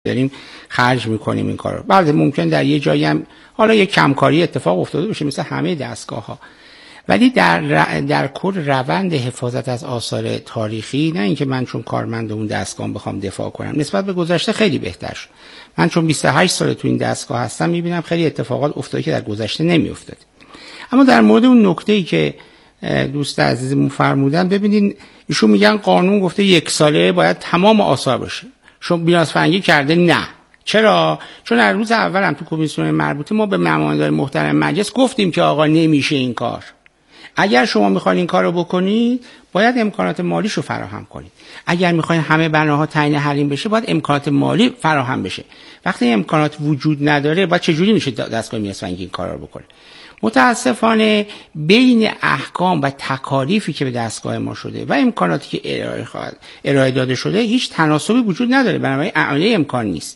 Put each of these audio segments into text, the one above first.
داریم خرج میکنیم این کارو. بعد ممکن در یه جایی هم حالا یه کمکاری اتفاق افتاده باشه مثل همه دستگاه‌ها، ولی در کل روند حفاظت از آثار تاریخی، نه اینکه من چون کارمند اون دستگاه بخوام دفاع کنم، نسبت به گذشته خیلی بهتر شد. من چون 28 سال تو این دستگاه هستم میبینم خیلی اتفاقات افتاده که در گذشته نمیافتاد. اما در مورد اون نکته‌ای که دوست عزیزمون فرمودن، ببینین ایشون میگن قانون گفته 1 ساله باید تمام آثار باشه. شما میراث فرهنگی کرده نه. چرا؟ چون از روز اول هم تو کمیسیون مربوطه ما به نمایندگان محترم مجلس گفتیم که آقا نمیشه این کار. اگر شما میخواین این کارو بکنید باید امکانات مالیشو فراهم کنید. اگر میخواین همه بناها تعیین حریم بشه باید امکانات مالی فراهم بشه. وقتی امکانات وجود نداره باید چجوری میشه دستگاه میراث فرهنگی این کارا رو بکنه؟ متاسفانه بین احکام و تکالیفی که به دستگاه ما شده و امکاناتی که ارائه داده شده هیچ تناسبی وجود نداره، بنابراین اعاله امکان نیست.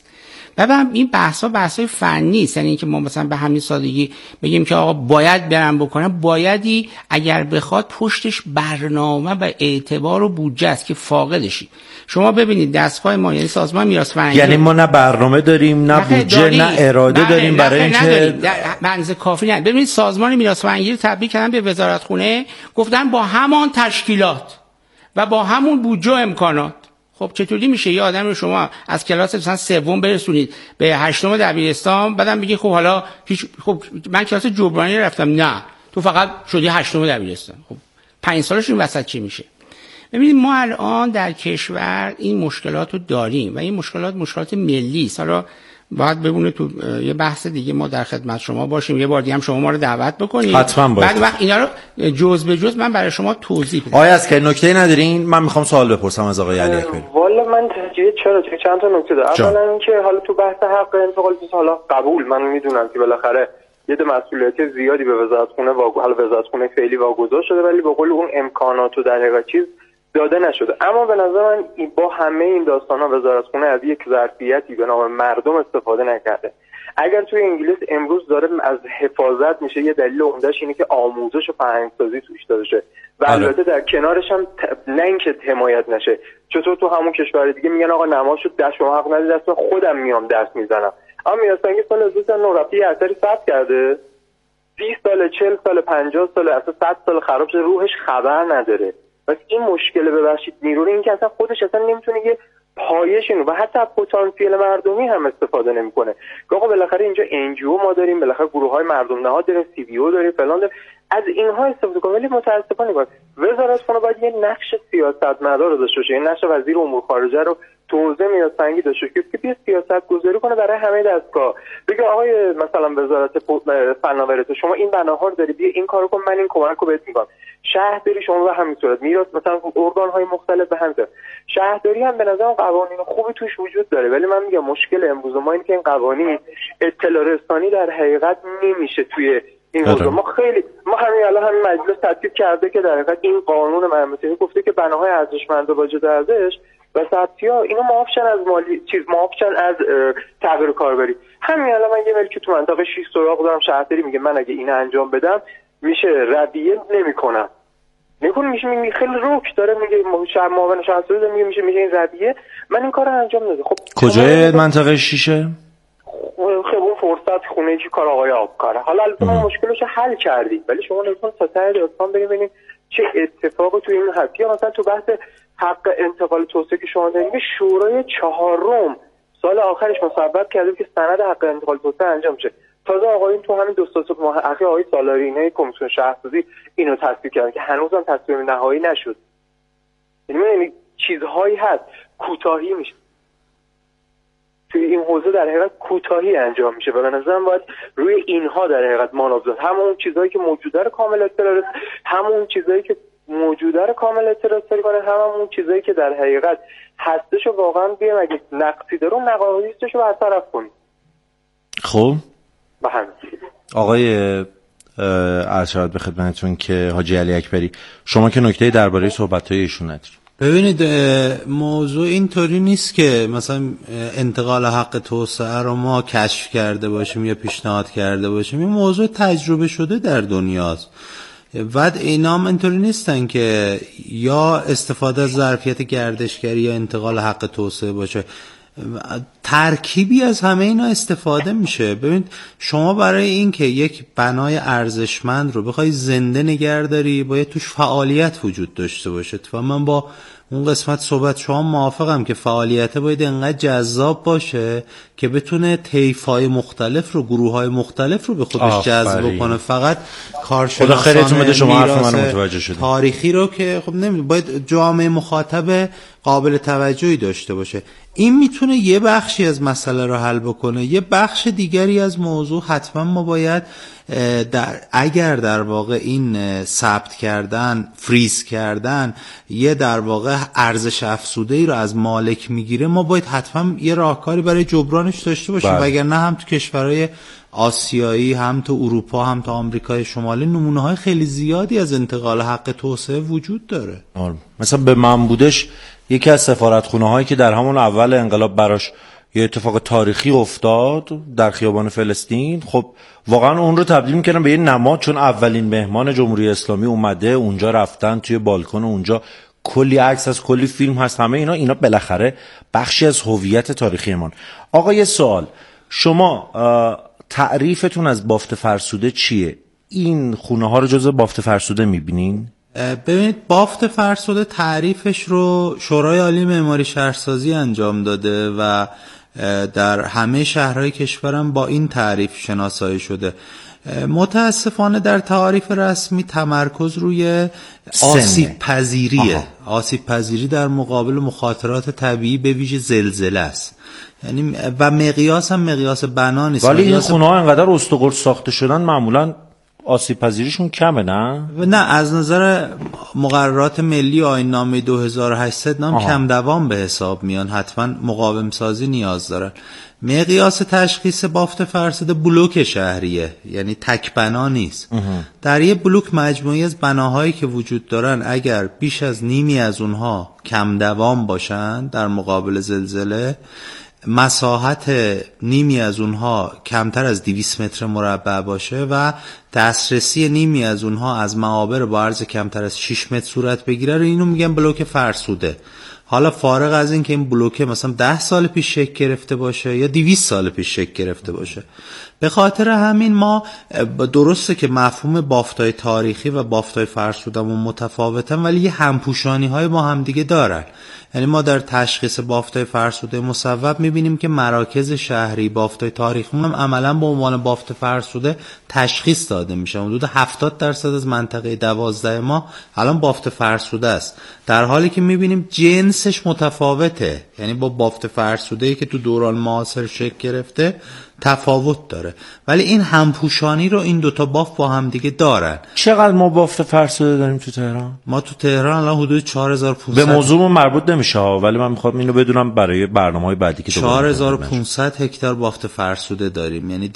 و این بحث‌های فنی است، یعنی اینکه ما مثلا به همین سادگی بگیم که آقا باید برم بکنم، بایدی اگر بخواد پشتش برنامه و اعتبار و بودجه است که فاقدشی. شما ببینید دستگاه ما یعنی سازمان میراث فرهنگی، یعنی ما نه برنامه داریم نه بودجه نه اراده داریم برای اینکه منځ کافی نه. ببینید سازمان میراث فرهنگی رو تبدیل کردن به وزارتخونه، گفتن با همان تشکیلات و با همون بودجه و امکانات. خب چطوری میشه یه آدم رو شما از کلاس مثلا سوم برسونید به 8م دبیرستان، بعدم بگی خب حالا خب من کلاس جبرانی رفتم، نه تو فقط شدی 8م دبیرستان. خب 5 سالش این وسط چی میشه؟ ببینید ما الان در کشور این مشکلات رو داریم و این مشکلات ملی است. حالا باید ببونه تو یه بحث دیگه ما در خدمت شما باشیم، یه بار دیگه هم شما ما رو دعوت بکنید، حتما بعد وقت اینا رو جزء به جزء من برای شما توضیح بدم. آیا از که نکته ندارین؟ من میخوام سوال بپرسم از آقای علی اکبری. والا من چرا چند تا نکته دارم. اولا اینکه حالا تو بحث حق انتقال حالا قبول، من میدونم که بالاخره یه مسئولیت زیادی به وزارتخونه حالا وزارتخونه فعلی واگذار شده، ولی به قول اون امکانات و در حقیقت چیز داده نشده. اما به نظر من با همه این داستانا وزارتخونه از یک ظرفیتی به نام مردم استفاده نکرده. اگر توی انگلیس امروز داره از حفاظت میشه، یه دلیل عمده‌اش اینه که آموزش و فرهنگ‌سازی توش داده شه و البته در کنارش هم نه اینکه حمایت نشه. چطور تو همون کشور دیگه میگن آقا نمازشو دست شما حق ندید، دست خودم میام درس میزنم. اما میراث فرهنگی سال 2009 یه اثری ثبت کرده 30 سال 40 سال 50 سال اصلا 100 سال خراب شده، روحش خبر نداره. بس این مشکل ببخشید نیروی این که اصلا خودش اصلا نمیتونه یه پایش اینو و حتی پتانسیل مردمی هم استفاده نمیکنه. آقا بالاخره اینجا NGO ما داریم، بالاخره گروه‌های مردم نهاد داریم، CBO داریم، فلان داریم، از اینها استفاده کنیم. ولی متاسفانه وزارتخونه باید یه نقش سیاستمدار رو داشته باشه، یه نقش وزیر امور خارجه رو تو حوزه میراث فرهنگی داشته باشه که بیا سیاست گذاری کنه برای همه دستگاه. بگه آقای مثلا وزارت فناوری شما این بناها رو داری، بیا این کارو کن، من این کمک رو بهت میکنم. شهرداری شما به همین صورت، میراث مثلا ارگان‌های مختلف به همین صورت. شهرداری هم به نظرم قوانین خوبی توش وجود داره، ولی من میگم مشکل امروز ما اینه که این قوانین اطلاع رسانی در حقیقت نمیشه توی این موضوع. ما همین مجلس تصویب کرده که در حقیقت این قانون مرموزی گفته که بناهای ارزشمند و واجد ارزش و ثبتی‌ها اینا معافشن از مالی معافشن از تغییر کاربری. همین الان من یه ملکی تو منطقه 6 سراغ دارم، شهرداری میگه من اگه اینو انجام بدم میشه رویه نمیکنم. میشه خیلی روک داره میگه معاون شهرداری میگه میشه این رویه، من این کارو انجام نمیدم. خب کجای منطقه 6ه؟ خیابون فرصت خونه که کار آقای آبکاره. حالا البته ما مشکلش حل کردیم، ولی شما لطفاً تا ته داستان ببینید چه اتفاقی تو این هست. یا مثلا تو بحث حق انتقال توسعه که شما دارید، شورای 4 سال آخرش مصوب کرده که سند حق انتقال توسعه انجام شه. تازه آقایون تو همین 2 ماه اخیر آقای سالاری اینه کمیسیون شهرسازی اینو تصویب کردن که هنوزم تصویب نهایی نشد. یعنی چیزهایی هست کوتاهی میشه توی این حوزه، در حقیقت کوتاهی انجام میشه و به نظرم باید روی اینها در حقیقت مانور داد. همون چیزهایی که موجوده رو کامل اطلاع همون چیزهایی که موجوده رو کامل اطلاع کنه، همون چیزهایی که در حقیقت هستشو واقعا بیام اگه نقصی داره اون نقایصشو برطرف کنیم. خب به همین آقای ارشد به خدمتتون که حاجی علی اکبری، شما که نکته درباره صحبت‌های ایشون ندارید. ببینید موضوع اینطوری نیست که مثلا انتقال حق توسعه رو ما کشف کرده باشیم یا پیشنهاد کرده باشیم. این موضوع تجربه شده در دنیاست. بعد اینا هم اینطوری نیستن که یا استفاده از ظرفیت گردشگری یا انتقال حق توسعه باشه. ترکیبی از همه اینا استفاده میشه. ببینید شما برای این که یک بنای ارزشمند رو بخوای زنده نگهداری باید توش فعالیت وجود داشته باشه. و من با اون قسمت صحبت شما موافقم که فعالیت باید انقدر جذاب باشه که بتونه طیف‌های مختلف رو، گروه‌های مختلف رو به خودش جذب کنه. فقط کارشناسان میراث تاریخی رو که خب نمیدونم، باید جامعه مخاطب قابل توجهی داشته باشه. این میتونه یه بخشی از مسئله رو حل بکنه. یه بخش دیگری از موضوع حتما ما باید اگر در واقع این ثبت کردن، فریز کردن یه در واقع ارزش افزوده‌ای رو از مالک میگیره، ما باید حتما یه راهکاری برای جبرانش داشته باشیم. وگرنه هم تو کشورهای آسیایی، هم تو اروپا، هم تو آمریکای شمالی نمونه‌های خیلی زیادی از انتقال حق توسعه وجود داره. مثلا به من بودش یکی از سفارتخونه‌هایی که در همون اول انقلاب براش یه اتفاق تاریخی افتاد در خیابان فلسطین، خب واقعا اون رو تبدیل می‌کردن به یه نماد، چون اولین مهمان جمهوری اسلامی اومده اونجا، رفتن توی بالکن اونجا، کلی عکس از کلی فیلم هست، همه اینا بالاخره بخشی از هویت تاریخی ما. آقا یه سوال، شما تعریفتون از بافت فرسوده چیه؟ این خونه ها رو جزء بافت فرسوده می‌بینین؟ ببینید بافت فرسوده تعریفش رو شورای عالی معماری شهرسازی انجام داده و در همه شهرهای کشورم با این تعریف شناسایی شده. متاسفانه در تعاریف رسمی تمرکز روی آسیب پذیریه. آسیب پذیری در مقابل مخاطرات طبیعی به ویژه زلزله است. یعنی و مقیاس هم مقیاس بنا نیست. ولی این خونه ها انقدر استقرار ساخته شدن معمولاً آسیب پذیریشون کمه، نه از نظر مقررات ملی آیین‌نامه 2800 نام کم دوام به حساب میان، حتما مقاوم سازی نیاز دارن. مقیاس تشخیص بافت فرسوده بلوک شهریه، یعنی تک بنا نیست. در یه بلوک مجموعی از بناهایی که وجود دارن اگر بیش از نیمی از اونها کم دوام باشن در مقابل زلزله، مساحت نیمی از اونها کمتر از 200 متر مربع باشه و دسترسی نیمی از اونها از معابر با عرض کمتر از 6 متر صورت بگیره، رو اینو میگن بلوک فرسوده. حالا فارغ از این که این بلوک مثلا 10 سال پیش شکل گرفته باشه یا 200 سال پیش شکل گرفته باشه، به خاطر همین ما درسته که مفهوم بافتای تاریخی و بافتای فرسودمون متفاوتن، ولی یه همپوشانی های با هم دیگه دارن. یعنی ما در تشخیص بافتای فرسوده مصوب میبینیم که مراکز شهری بافتای تاریخی هم عملا به عنوان بافت فرسوده تشخیص داده میشه. حدود 70% از منطقه 12 ما الان بافت فرسوده است، در حالی که میبینیم جنسش متفاوته. یعنی با بافت فرسوده‌ای که تو دوران معاصر شکل گرفته تفاوت داره، ولی این همپوشانی رو این دوتا بافت با هم دیگه دارن. چقدر ما بافت فرسوده داریم تو تهران؟ ما تو تهران الان حدود 4500. به موضوعمون مربوط نمیشه ولی من میخوام اینو بدونم برای برنامه‌های بعدی که 4500 هکتار بافت فرسوده داریم، یعنی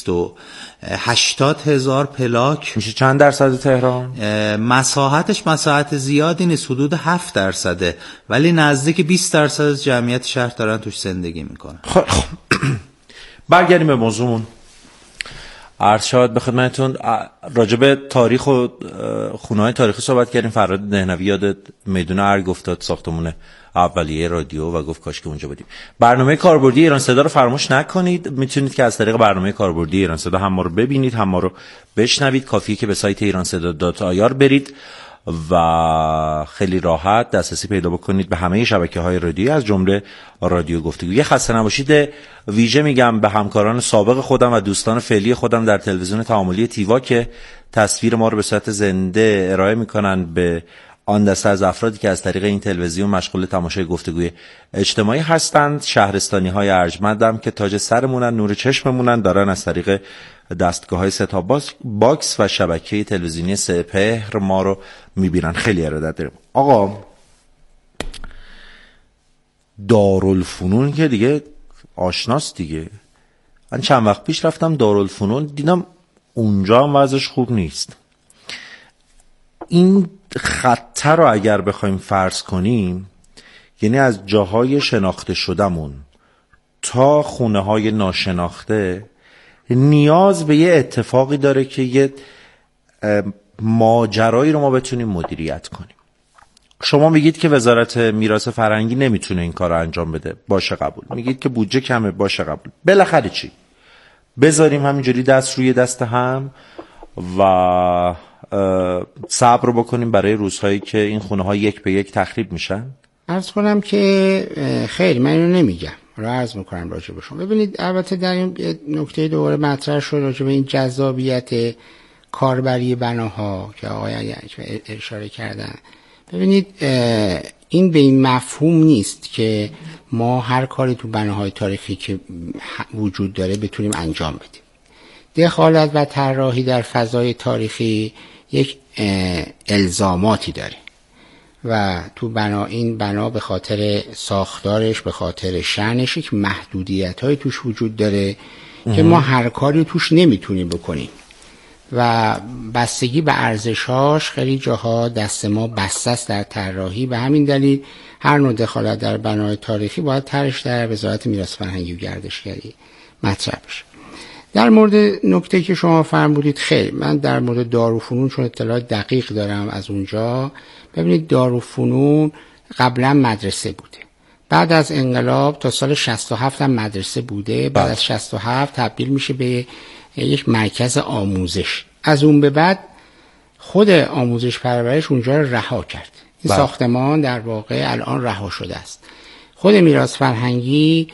280,000 پلاک. میشه چند درصد تهران؟ مساحتش مساحت زیادی نیست، حدود 7%، ولی نزدیک 20% از جمعیت شهر دارن توش زندگی میکنن. برگردیم به موضوعمون. عرض شد به خدمتتون راجع به تاریخ و خونه‌های تاریخی صحبت کردیم. فراد دهنوی یاد میدون ارگ افتاد، ساختمون اولیه رادیو، و گفت کاش که اونجا بودیم. برنامه کاربردی ایران صدا رو فراموش نکنید. میتونید که از طریق برنامه کاربردی ایران صدا هم ما رو ببینید هم ما رو بشنوید. کافیه که به سایت ایرانصدا.ir برید و خیلی راحت دسترسی پیدا بکنید به همه شبکه‌های رادیویی از جمله رادیو گفتگو. یه خسته نباشید ویژه میگم به همکاران سابق خودم و دوستان فعلی خودم در تلویزیون تعاملی تیوا که تصویر ما رو به صورت زنده ارائه میکنن به آن دسته از افرادی که از طریق این تلویزیون مشغول تماشای گفتگوی اجتماعی هستند. شهرستانی‌های ارجمندم که تاج سرمونن، نور چشممونن، دارن از طریق دستگاه‌های ستاپ باکس و شبکه تلویزیونی سپهر ما رو میبینن. خیلی ارادت داریم. آقا دارالفنون که دیگه آشناست دیگه. من چند وقت پیش رفتم دارالفنون، دیدم اونجا هم وضعش خوب نیست. این خطه رو اگر بخوایم فرض کنیم، یعنی از جاهای شناخته شدمون تا خونه های ناشناخته، نیاز به یه اتفاقی داره که یه ماجرایی رو ما بتونیم مدیریت کنیم. شما میگید که وزارت میراث فرهنگی نمیتونه این کار رو انجام بده، باشه قبول. میگید که بودجه کمه، باشه قبول. بالاخره چی؟ بذاریم همینجوری دست روی دست هم و صبر بکنیم برای روزهایی که این خونه ها یک به یک تخریب میشن؟ عرض کنم که خیر، من اینو نمیگم، را عرض میکنم راجع به شما. ببینید البته در این نکته دوباره مطرح شد راجع به این جذابیت کاربری بناها که آقای اشاره کردن. ببینید این به این مفهوم نیست که ما هر کاری تو بناهای تاریخی که وجود داره بتونیم انجام بدیم. دخالت و طراحی در فضای تاریخی یک الزاماتی داره و تو این بنا به خاطر ساختارش، به خاطر شأنش، یک محدودیت‌های توش وجود داره که ما هر کاری توش نمیتونیم بکنیم و بستگی به ارزش‌هاش خیلی جاها دست ما بسته است در طراحی. به همین دلیل هر نوع دخالت در بنای تاریخی باید طرحش در وزارت میراث فرهنگی و گردشگری مطرح بشه. در مورد نکته که شما فرمودید، خیر، من در مورد دارالفنون چون اطلاع دقیق دارم از اونجا. ببینید دارالفنون قبلا مدرسه بوده، بعد از انقلاب تا سال 67 هم مدرسه بوده، بعد از 67 تبدیل میشه به یک مرکز آموزش. از اون به بعد خود آموزش پرورش اونجا رو رها کرد. این ساختمان در واقع الان رها شده است. خود میراث فرهنگی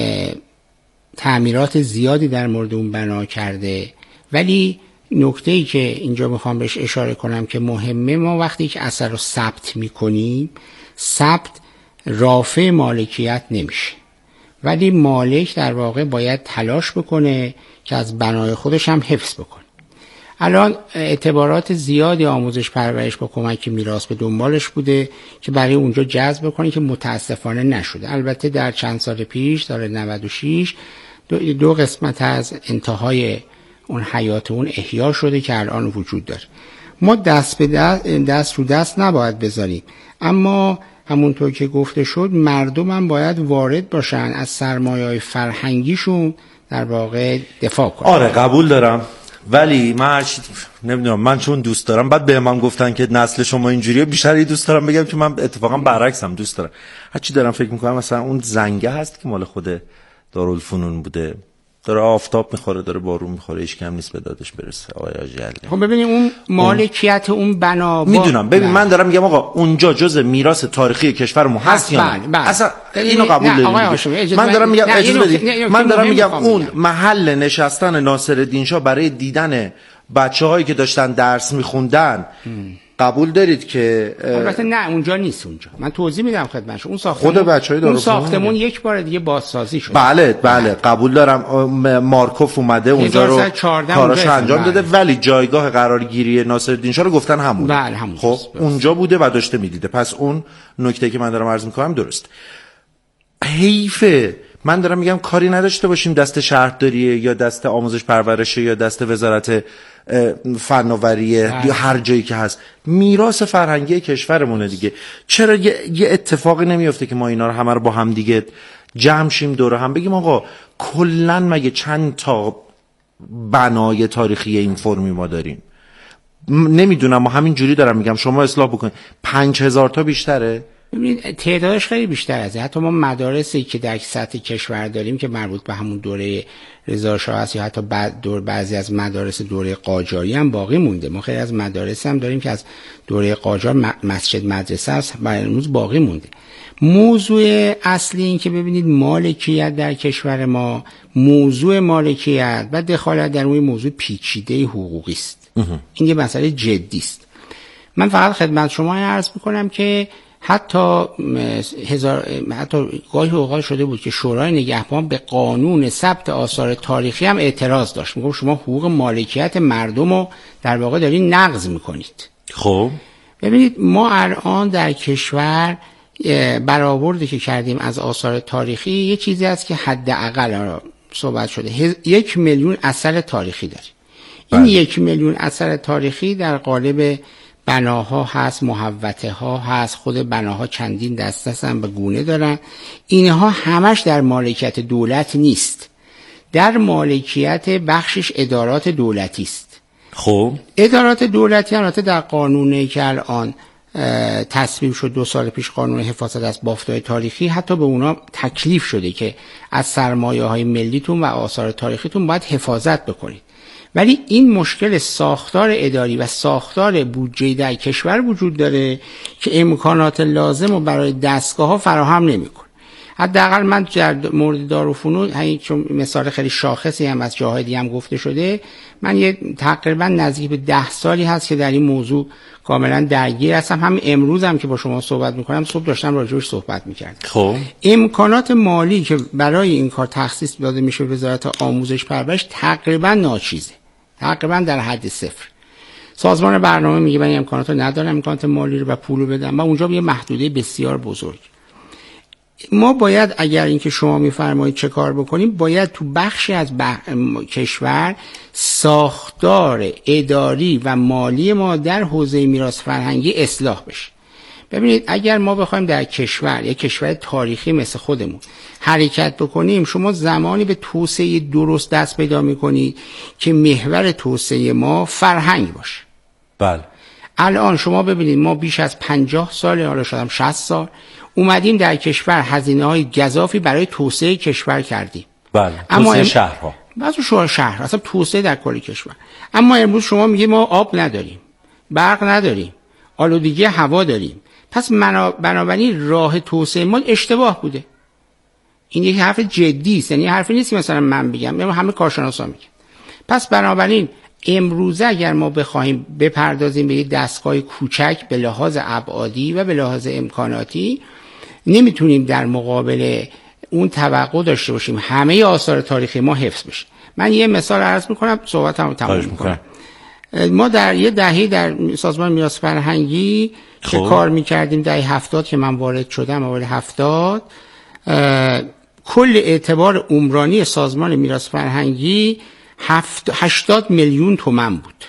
تعمیرات زیادی در مورد اون بنا کرده، ولی نکته‌ای که اینجا میخوام بهش اشاره کنم که مهمه، ما وقتی که اثر رو ثبت میکنیم، ثبت رافع مالکیت نمیشه، ولی مالک در واقع باید تلاش بکنه که از بنای خودش هم حفظ بکنه. الان اعتبارات زیادی آموزش پرورش با کمک میراث به دنبالش بوده که برای اونجا جذب کنه که متاسفانه نشده. البته در چند سال پیش، سال 96 دو قسمت از انتهای اون حیات اون احیا شده که الان وجود داره. ما دست رو دست نباید بذاریم، اما همونطور که گفته شد مردم هم باید وارد باشن، از سرمایه‌های فرهنگیشون در واقع دفاع کنن. آره قبول دارم، ولی من نمیدونم، من چون دوست دارم، بعد به من گفتن که نسل شما اینجوریه، بیشتر دوست دارم بگم که من اتفاقا برعکسم، دوست دارم. هرچی دارم فکر میکنم مثلا اون زنگه هست که مال خود دارالفنون بوده، داره آفتاب میخوره، داره بارون میخوره، هیچ کم نیست به دادش برسه. آقای حاجی علی، خب ببینید اون مالکیت اون بنا میدونم. ببین من دارم میگم آقا اونجا جزء میراث تاریخی کشورمون هست یا نه؟ اصلا اینو قبول دارید؟ من دارم میگم اجازه بدید، من دارم میگم اون محل نشستن ناصرالدین شاه برای دیدن بچه‌هایی که داشتن درس میخوندن، قبول دارید که البته نه اونجا نیست. اونجا من توضیح میدم خدمتتون. اون ساختمون خود بچهای اون ساختمون یک بار دیگه بازسازی شد. بله قبول دارم. مارکوف اومده اونجا رو کاراش انجام داده، ولی جایگاه قرارگیری ناصرالدین شاه رو گفتن همون. بله همون. خب اونجا بوده و داشته میدیده. پس اون نکته که من دارم عرض میکنم درست. حیفه من دارم میگم کاری نداشته باشیم دست شهرداریه یا دست آموزش پرورشه یا دست وزارت فناوریه یا هر جایی که هست، میراث فرهنگی کشورمونه دیگه. چرا یه اتفاقی نمیفته که ما اینا رو همه رو با هم دیگه جمع شیم دور هم بگیم آقا کلن مگه چند تا بنای تاریخی این فرمی ما داریم؟ نمیدونم، ما همین جوری دارم میگم، شما اصلاح بکنید. 5000 تا بیشتره؟ ببینید تعدادش خیلی بیشتر از این. حتی ما مدارسی که در سطح کشور داریم که مربوط به همون دوره رضا شاه است یا حتی بعضی از مدارس دوره قاجاری هم باقی مونده. ما خیلی از مدارس هم داریم که از دوره قاجار مسجد مدرسه است برای امروز باقی مونده. موضوع اصلی این که ببینید مالکیت در کشور ما، موضوع مالکیت و دخالت در اون موضوع پیچیده حقوقی است. این یه مسئله جدی است. من فقط خدمت شما عرض می‌کنم که حتی گاهی اوقات شده بود که شورای نگهبان به قانون ثبت آثار تاریخی هم اعتراض داشت. میگم شما حقوق مالکیت مردم رو در واقع دارین نقض میکنید. خب ببینید ما الان در کشور برآوردی که کردیم از آثار تاریخی یه چیزی است که حداقل صحبت شده 1 میلیون اثر تاریخی داریم. این 1 میلیون اثر تاریخی در قالب بناها هست، محوطه ها هست، خود بناها چندین دسته هستن و گونه دارن. اینها همش در مالکیت دولت نیست، در مالکیت بخشش ادارات دولتی است. خب ادارات دولتی البته در قانونی که الان تصویب شد 2 سال پیش قانون حفاظت از بافت‌های تاریخی، حتی به اونا تکلیف شده که از سرمایه‌های ملیتون و آثار تاریخیتون باید حفاظت بکنید. ولی این مشکل ساختار اداری و ساختار بودجه در کشور وجود داره که امکانات لازم رو برای دستگاه‌ها فراهم نمی‌کنه. حداقل من در مورد دارالفنون، چون مثال خیلی شاخصی هم از جاهای دیگه هم گفته شده، من یه تقریبا نزدیک به 10 سالی هست که در این موضوع کاملا درگیر هستم. همین امروز هم که با شما صحبت میکنم، صبح داشتم راجعش صحبت میکردم. خب امکانات مالی که برای این کار تخصیص داده میشه به وزارت آموزش پرورش تقریبا ناچیزه، تقریبا در حد صفر. سازمان برنامه میگه من امکانات رو ندارم، امکانات مالی رو و پول رو بدم، و اونجا یه محدوده بسیار بزرگ. ما باید اگر اینکه شما میفرمایید چه کار بکنیم، باید تو بخشی از کشور ساختار اداری و مالی ما در حوزه میراث فرهنگی اصلاح بشه. ببینید اگر ما بخوایم در کشور، یک کشور تاریخی مثل خودمون حرکت بکنیم، شما زمانی به توسعه درست دست پیدا میکنید که محور توسعه ما فرهنگ باشه. بله. الان شما ببینید ما بیش از 50 سال، حالا شدم 60 سال اومدیم در کشور هزینه‌های گزافی برای توسعه کشور کردیم. بله. توسعه شهرها. بعضی شهر اصلا توسعه در کل کشور. اما امروز شما میگه ما آب نداریم، برق نداریم، آلودگی هوا داریم. پس بنابراین راه توسعه ما اشتباه بوده. این یک حرف جدی است، یعنی حرفی نیست مثلا من بگم، همه کارشناسا میگن. پس بنابراین امروزه اگر ما بخوایم بپردازیم به یک دستگاه کوچک به لحاظ ابعادی و به لحاظ امکاناتی، نمیتونیم در مقابل اون توقع داشته باشیم همه آثار تاریخی ما حفظ بشه. من یه مثال عرض میکنم، صحبتمو تمام میکنم. ما در یه دهه در سازمان میراث فرهنگی که کار میکردیم، دهه 70 که من وارد شدم، اول 70، کل اعتبار عمرانی سازمان میراث فرهنگی 80 میلیون تومان بود.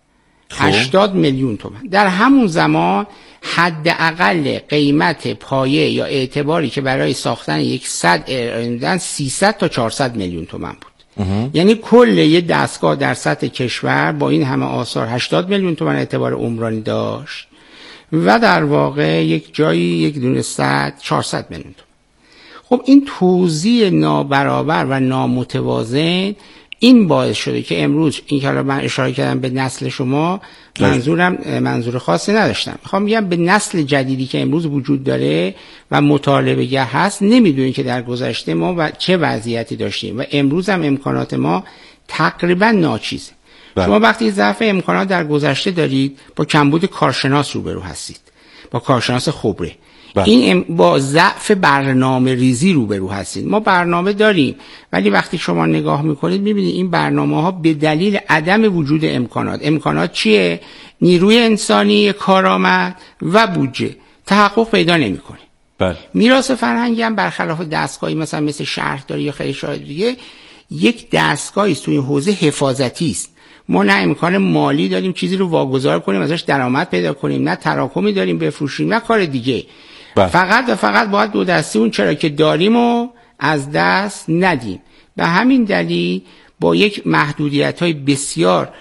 80 میلیون تومان. در همون زمان حداقل قیمت پایه یا اعتباری که برای ساختن یک صد ارائه 300 تا 400 میلیون تومان بود. یعنی کل یه دستگاه در سطح کشور با این همه آثار 80 میلیون تومان اعتبار عمرانی داشت و در واقع یک جایی یک دونه صد 400 میلیون تومان. خب این توزیع نابرابر و نامتوازن این باعث شده که امروز این که من اشاره کردم به نسل شما، منظورم منظور خاصی نداشتم. میخوام بگم به نسل جدیدی که امروز وجود داره و مطالبه گه هست، نمیدونین که در گذشته ما و چه وضعیتی داشتیم و امروز هم امکانات ما تقریبا ناچیزه. شما وقتی ضعف امکانات در گذشته دارید، با کمبود کارشناس روبرو هستید، با کارشناس خبره. این با ضعف برنامه ریزی روبرو هستید. ما برنامه داریم، ولی وقتی شما نگاه میکنید میبینید این برنامه ها به دلیل عدم وجود امکانات چیه؟ نیروی انسانی کارآمد و بودجه تحقق پیدا نمیکنه. میراث فرهنگی هم برخلاف دستگاهی مثل شهرداری یا خیلی شاید دیگه، یک دستگاهی است توی حوزه حفاظتی است. ما نه امکان مالی داریم چیزی رو واگذار کنیم ازش درآمد پیدا کنیم، نه تراکمی داریم بفروشیم، نه کار دیگه. فقط و فقط باید دو دستی اون چرا که داریم و از دست ندیم. به همین دلیل با یک محدودیت‌های بسیار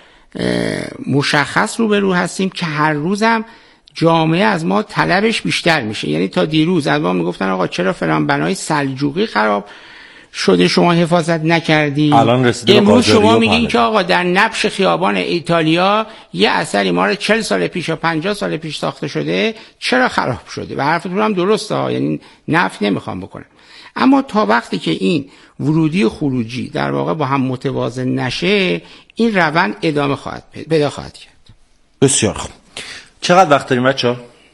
مشخص روبرو هستیم که هر روزم جامعه از ما طلبش بیشتر میشه. یعنی تا دیروز از ما میگفتن آقا چرا فلان بنای سلجوقی خراب شده شما حفاظت نکردی؟ امروز شما میگین که آقا در نبش خیابان ایتالیا یه اثری ما رو 40 سال پیش یا 50 سال پیش ساخته شده، چرا خراب شده؟ و حرفتون هم درسته، یعنی نفی نمیخوام بکنم. اما تا وقتی که این ورودی و خروجی در واقع با هم متوازن نشه، این روند ادامه پیدا خواهد کرد. بسیار خوب. چقدر وقت داریم بچه‌ها؟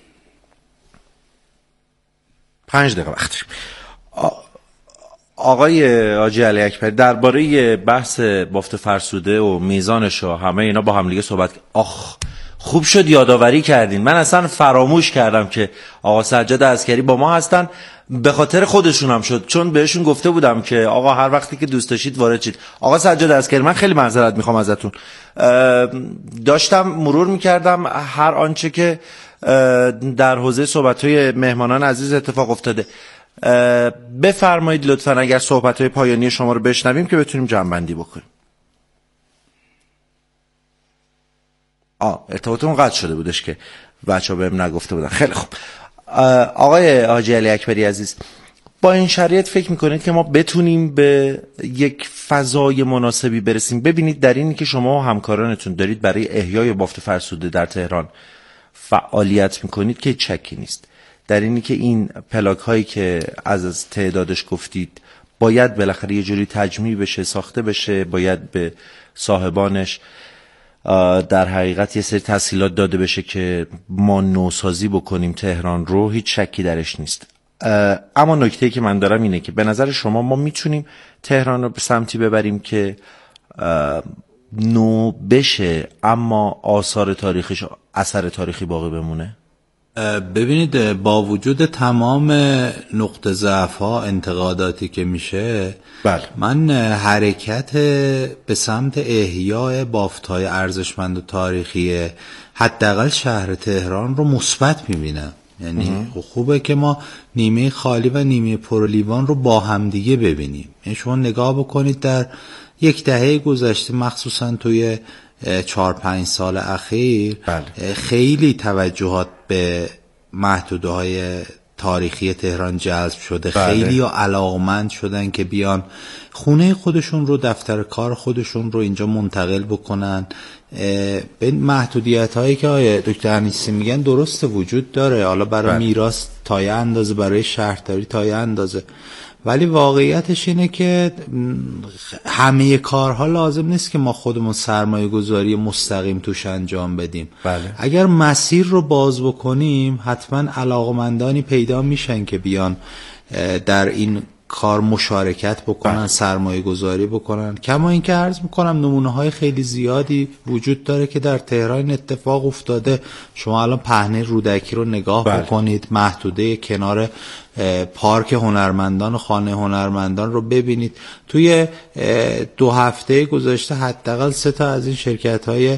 5 دقیقه وقت داریم. آقای حاجی علی اکبری درباره بحث بافت فرسوده و میزانش و همه اینا با هم دیگه صحبت خوب شد یادآوری کردین. من اصلا فراموش کردم که آقا سجاد عسکری با ما هستن، به خاطر خودشون هم شد، چون بهشون گفته بودم که آقا هر وقتی که دوست داشتید وارد شید. آقا سجاد عسکری من خیلی معذرت میخوام ازتون، داشتم مرور میکردم هر آنچه که در حوزه صحبت‌های مهمانان عزیز اتفاق افتاده. بفرمایید لطفاً اگر صحبت‌های پایانی شما رو بشنویم که بتونیم جمع‌بندی بکنیم. ارتباطمون قطع شده بودش که بچه‌ها بهم نگفته بودن. خیلی خوب. آقای حاجی علی اکبری عزیز، با این شرایط فکر میکنید که ما بتونیم به یک فضای مناسبی برسیم؟ ببینید در اینی که شما و همکارانتون دارید برای احیای بافت فرسوده در تهران فعالیت میکنید که چکی نیست. در اینی که این پلاک هایی که از تعدادش گفتید باید بالاخره یه جوری تجمیع بشه، ساخته بشه، باید به صاحبانش در حقیقت یه سری تسهیلات داده بشه که ما نوسازی بکنیم تهران رو، هیچ شکی درش نیست. اما نکته‌ای که من دارم اینه که به نظر شما ما میتونیم تهران رو به سمتی ببریم که نو بشه اما آثار تاریخیش اثر تاریخی باقی بمونه؟ ببینید، با وجود تمام نقطه ضعف‌ها، انتقاداتی که میشه، بله. من حرکت به سمت احیای بافت‌های ارزشمند و تاریخی حداقل شهر تهران رو مثبت میبینم. یعنی خوبه که ما نیمه خالی و نیمه پرلیوان رو با همدیگه ببینیم. یعنی شما نگاه بکنید در یک دهه گذشته، مخصوصا توی 4-5 سال اخیر، بله. خیلی توجهات به محدوده‌های تاریخی تهران جذب شده. بله. خیلی علاقمند شدن که بیان خونه خودشون رو، دفتر کار خودشون رو اینجا منتقل بکنن. به محدودیت هایی که آقای دکتر انیسی میگن درست وجود داره، حالا برای میراث تا یه اندازه، برای شهرداری تا یه اندازه، ولی واقعیتش اینه که همه کارها لازم نیست که ما خودمون سرمایه گذاری مستقیم توش انجام بدیم. بله. اگر مسیر رو باز بکنیم حتما علاقمندانی پیدا میشن که بیان در این کار مشارکت بکنن، سرمایه گذاری بکنن. کما اینکه عرض میکنم نمونه های خیلی زیادی وجود داره که در تهران اتفاق افتاده. شما الان پهنه رودکی رو نگاه بکنید، محدوده کنار پارک هنرمندان و خانه هنرمندان رو ببینید. توی 2 هفته گذشته حداقل 3 تا از این شرکت های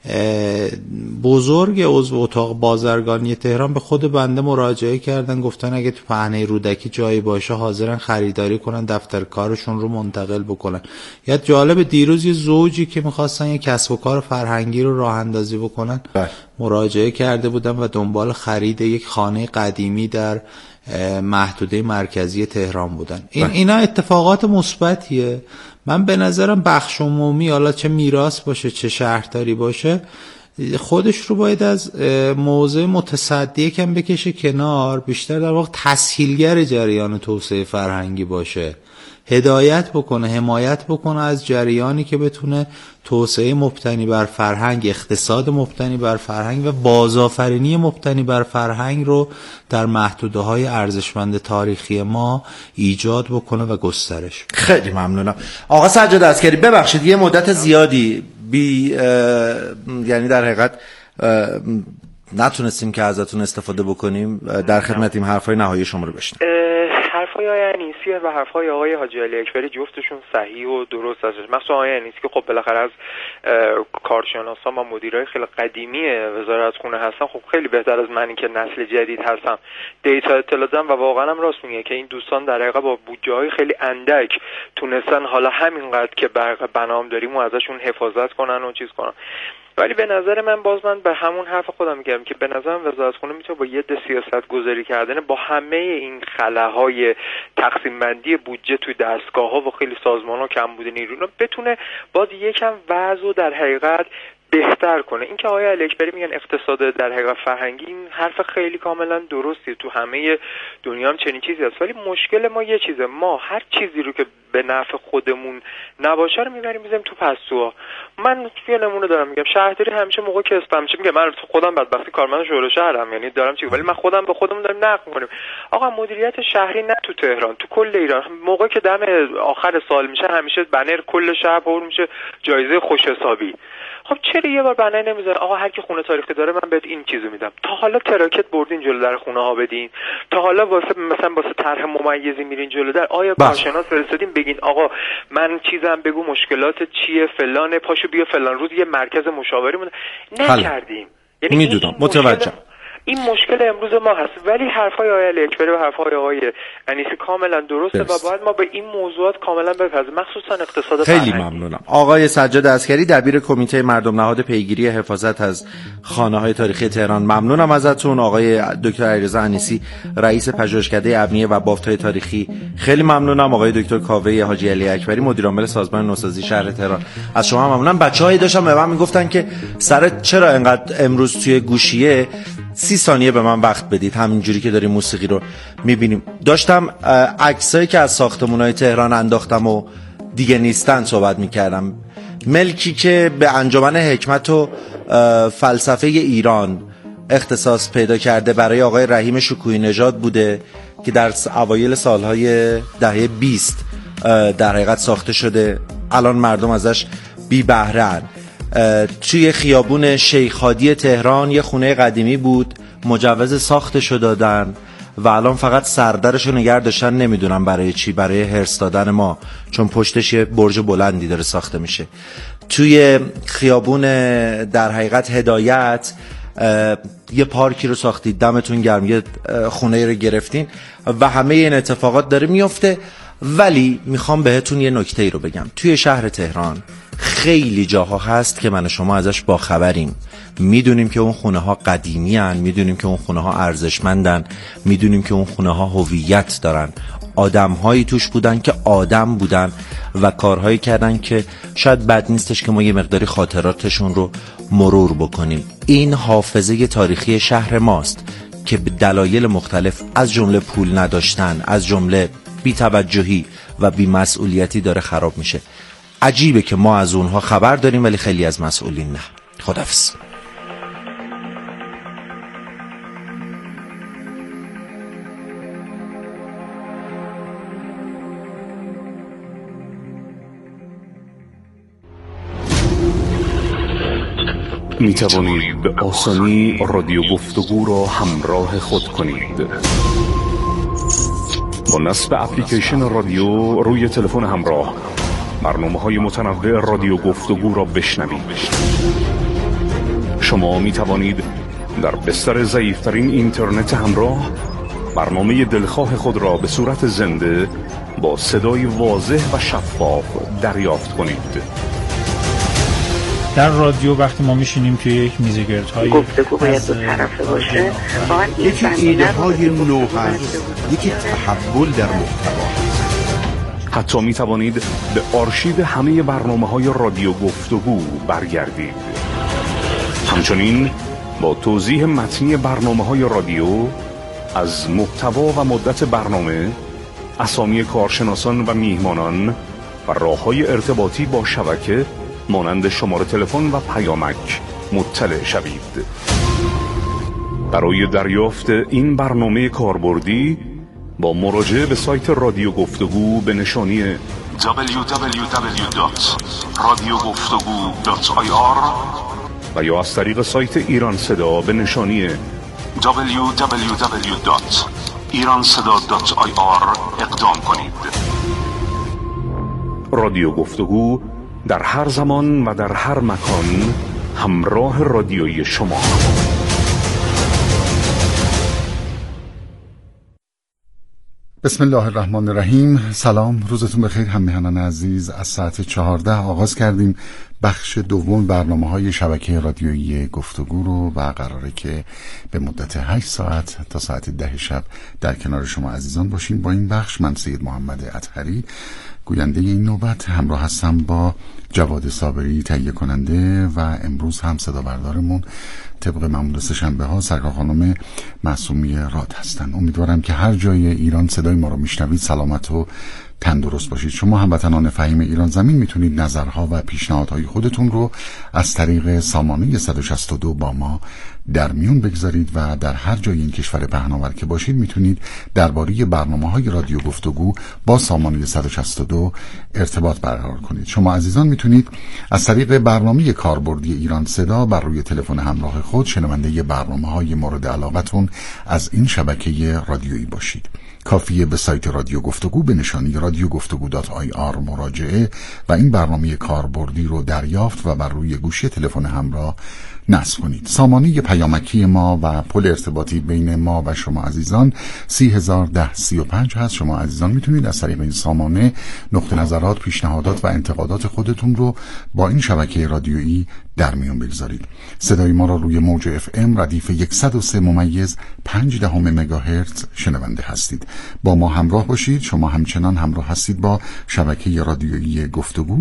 بزرگ عضو اتاق بازرگانی تهران به خود بنده مراجعه کردن، گفتن اگه تو پهنه رودکی جایی باشه حاضرن خریداری کنن، دفتر کارشون رو منتقل بکنن. یا جالب، دیروز یه زوجی که میخواستن یه کسب و کار فرهنگی رو راه اندازی بکنن مراجعه کرده بودن و دنبال خرید یک خانه قدیمی در محدوده مرکزی تهران بودن. اینا اتفاقات مثبتیه. من به نظرم بخش عمومی، حالا چه میراث باشه چه شهرداری باشه، خودش رو باید از موضع متصدی کم بکشه کنار، بیشتر در واقع تسهیلگر جریان توسعه فرهنگی باشه، هدایت بکنه، حمایت بکنه از جریانی که بتونه توسعه مبتنی بر فرهنگ، اقتصاد مبتنی بر فرهنگ و بازآفرینی مبتنی بر فرهنگ رو در محدوده‌های ارزشمند تاریخی ما ایجاد بکنه و گسترش. خیلی ممنونم. آقا سجاد عسکری، ببخشید یه مدت زیادی یعنی در حقیقت نتونستیم که ازتون استفاده بکنیم. در خدمتیم، حرفای نهایی شما رو بشنویم. حرفای آقای انیسی و حرفای آقای حاجی علی اکبری جفتشون صحیح و درست هستش. مثلا آقای انیسی که خب بالاخره از کارشناسان و مدیرای خیلی قدیمی وزارت خونه هستن، خب خیلی بهتر از منی که نسل جدید هستم دیتا اطلاع دارم و واقعا هم راست میگه که این دوستان در حقیقت با بودجه‌های خیلی اندک تونستن حالا همینقدر که برق بنام داریم و ازشون حفاظت کنن و چیز کنن. ولی به نظر من من به همون حرف خودم میگم که به نظرم وزارتخونه میتونه با یه سیاست گذاری کردن با همه این خلاهای تقسیم بندی بودجه توی دستگاه‌ها و خیلی سازمان‌ها کم بوده نیرونا بتونه باز یکم وضع در حقیقت بهتر کنه. این که آقای علی اکبری میگن اقتصاد در حقیقت فرهنگی، این حرف خیلی کاملا درستی، تو همه دنیا هم چنین چیزی هست. ولی مشکل ما یه چیزه، ما هر چیزی رو که به نفع خودمون نباشه رو میبریم میذاریم تو پستوها. من یه نمونه دارم میگم، شهرداری همیشه موقع که اسپم میشه میگه من خودم بدبختی کارمند شورای شهرم، یعنی دارم چی، ولی من خودم به خودمون دارم نقد میکنیم. آقا مدیریت شهری نه تو تهران، تو کل ایران موقعی که دم آخر سال میشه همیشه بنر کل شهر پر میشه جایزه خوش حسابی. خب چرا یه بار بنر نمیذاره آقا هر کی خونه تاریخی داره من بهت این چیزو میدم؟ تا حالا تراکت بردین جلو در خونه ها بدین؟ تا حالا واسه طرح ممیزی میرین جلو در؟ آیا کارشناس فرستادین بگین آقا من چیزم بگو مشکلات چیه فلانه، پاشو بیا فلان روز یه مرکز مشاوره نکردیم. یعنی میدونم، متوجهم. این مشکل امروز ما هست. ولی حرفای آقای علی اکبری و حرفای آقای انیسی کاملا درسته و باید ما به این موضوعات کاملا بپردازیم، مخصوصا اقتصاد خیلی ممنونم. آقای سجاد عسکری، دبیر کمیته مردم نهاد پیگیری حفاظت از خانه‌های تاریخی تهران، ممنونم ازتون. آقای دکتر علیرضا انیسی، رئیس پژوهشکده ابنیه و بافت‌های تاریخی، خیلی ممنونم. آقای دکتر کاوه حاجی علی اکبری، مدیر عامل سازمان نوسازی شهر تهران، از شما ممنونم. بچه‌هایی داشتن به من میگفتن که سر چرا انقدر امروز توی گوشیه 30 ثانیه به من وقت بدید، همینجوری که داریم موسیقی رو میبینیم. داشتم عکسایی که از ساختمان‌های تهران انداختم و دیگه نیستن صحبت میکردم. ملکی که به انجمن حکمت و فلسفه ایران اختصاص پیدا کرده برای آقای رحیم شکوهی نژاد بوده که در اوایل سالهای دهه 20 در حقیقت ساخته شده. الان مردم ازش بی بهره‌اند. توی خیابون شیخ هادی تهران یه خونه قدیمی بود، مجوز ساختشو دادن و الان فقط سردرشو نگه داشتن، نمیدونم برای چی، برای هرس دادن ما، چون پشتش یه برج بلندی داره ساخته میشه. توی خیابون در حقیقت هدایت یه پارکی رو ساختید، دمتون گرم، یه خونه رو گرفتین و همه این اتفاقات داره میفته. ولی میخوام بهتون یه نکته رو بگم. توی شهر تهران خیلی جاها هست که من و شما ازش باخبریم. میدونیم که اون خونه ها قدیمی هن، میدونیم که اون خونه ها ارزشمندن، میدونیم که اون خونه ها هویت دارن، آدم هایی توش بودن که آدم بودن و کارهایی کردن که شاید بد نیستش که ما یه مقداری خاطراتشون رو مرور بکنیم. این حافظه تاریخی شهر ماست که به دلایل مختلف، از جمله پول نداشتن، از جمله بی‌توجهی و بی‌مسئولیتی، داره خراب میشه. عجیبه که ما از اونها خبر داریم ولی خیلی از مسئولین نه. خداحافظ. می توانید به آسانی رادیو گفتگو را همراه خود کنید. با نصب اپلیکیشن رادیو روی تلفن همراه برنامه‌های متنوع رادیو گفتگو را بشنوید. شما می توانید در بستر ضعیف‌ترین اینترنت همراه برنامه دلخواه خود را به صورت زنده با صدای واضح و شفاف دریافت کنید. در رادیو وقتی ما میشینیم توی یک میزگردهای گفتگو باید دو طرفه باشه، یکی ایده های نو هست، یکی تحول در محتوا. حتی می توانید به آرشیو همه برنامه‌های رادیو گفتگو برگردید. همچنین با توضیح متنی برنامه‌های رادیو از محتوا و مدت برنامه، اسامی کارشناسان و میهمانان و راه‌های ارتباطی با شبکه مانند شماره تلفن و پیامک مطلع شوید. برای دریافت این برنامه کاربردی با مراجعه به سایت رادیو گفتگو به نشانی www.radiogoftogu.ir و یا از طریق سایت ایران صدا به نشانی www.iranseda.ir اقدام کنید. رادیو گفتگو در هر زمان و در هر مکان همراه رادیویی شما. بسم الله الرحمن الرحیم. سلام، روزتون بخیر همراهان عزیز. از ساعت 14 آغاز کردیم بخش دوم برنامه‌های شبکه رادیویی گفتگو رو و قراره که به مدت 8 ساعت تا ساعت 10 شب در کنار شما عزیزان باشیم. با این بخش من سید محمد اطهری گوینده این نوبت همراه هستم با جواد صابری تهیه کننده و امروز هم صدا بردارمون طبق معمول سه‌شنبه ها سرکار خانم معصومی راد هستن. امیدوارم که هر جای ایران صدای ما رو میشنوید سلامت و تندرست باشید. شما هموطنان فهیم ایران زمین میتونید نظرها و پیشنهادهای خودتون رو از طریق سامانه 162 با ما در میون بگذارید و در هر جای این کشور پهناور که باشید میتونید درباره برنامه‌های رادیو گفتگو با سامانه 162 ارتباط برقرار کنید. شما عزیزان میتونید از طریق برنامه کاربردی ایران صدا بر روی تلفن همراه خود شنونده برنامه‌های مورد علاقتون از این شبکه رادیویی باشید. کافیه به سایت رادیو گفتگو به نشانی radiogoftogu.ir مراجعه و این برنامه کاربردی رو دریافت و بر روی گوشی تلفن همراه نصب کنید. سامانه پیامکی ما و پل ارتباطی بین ما و شما عزیزان 301035 هست. شما عزیزان میتونید از طریق این سامانه نقطه نظرات، پیشنهادات و انتقادات خودتون رو با این شبکه رادیویی در میون بگذارید. صدای ما را روی موج FM ردیف 103.5 مگاهرتز شنونده هستید. با ما همراه باشید. شما همچنان همراه هستید با شبکه رادیویی گفتگو